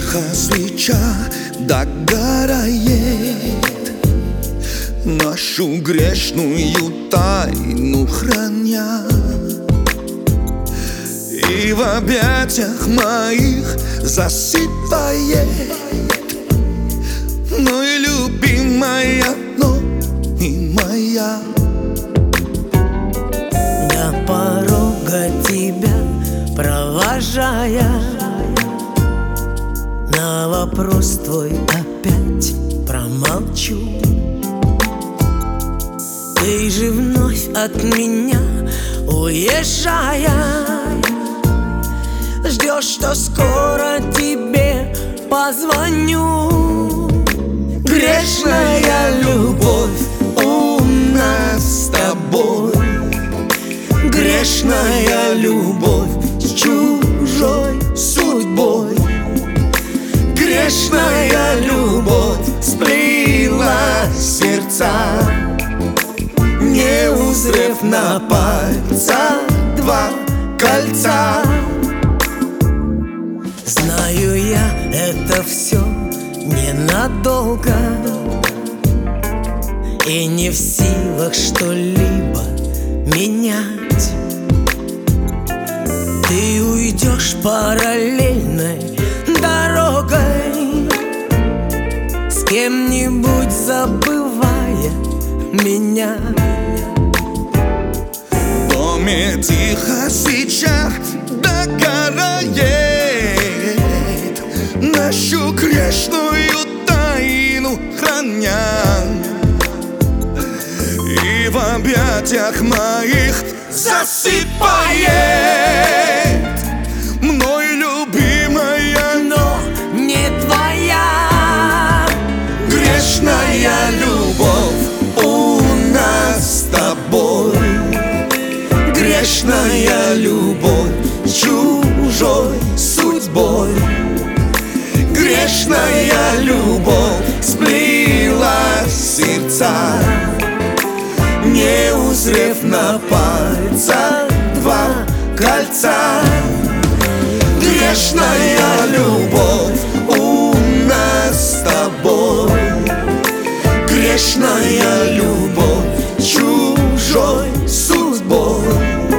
тихо свеча догорает, нашу грешную тайну храня. И в объятиях моих засыпает, но и любимая, но и моя. До порога тебя провожая, на вопрос твой опять промолчу. Ты же вновь от меня уезжая, ждешь, что скоро тебе позвоню. Грешная любовь у нас с тобой, грешная любовь с чужой судьбой. Грешная любовь сплела сердца, не узрев на пальцах два кольца. Знаю я, это все ненадолго, и не в силах что-либо менять. Ты уйдешь параллельной дорогой, с кем-нибудь забывая меня. В доме тихо свеча догорает, нашу грешную тайну храня. И в объятиях моих засыпает, мной любимая, но не твоя. грешная любовь у нас с тобой, грешная любовь с чужой судьбой. Грешная любовь сплела сердца, не узрев на пальцах два кольца. Грешная любовь у нас с тобой, грешная любовь с чужой судьбой.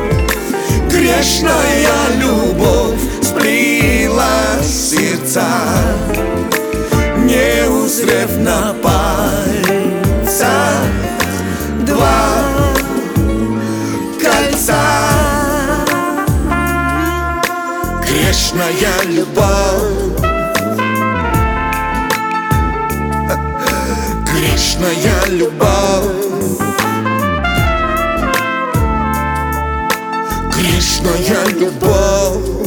Грешная любовь сплела сердца, не узрев на пальцах два кольца. Грешная любовь, грешная любовь, грешная любовь.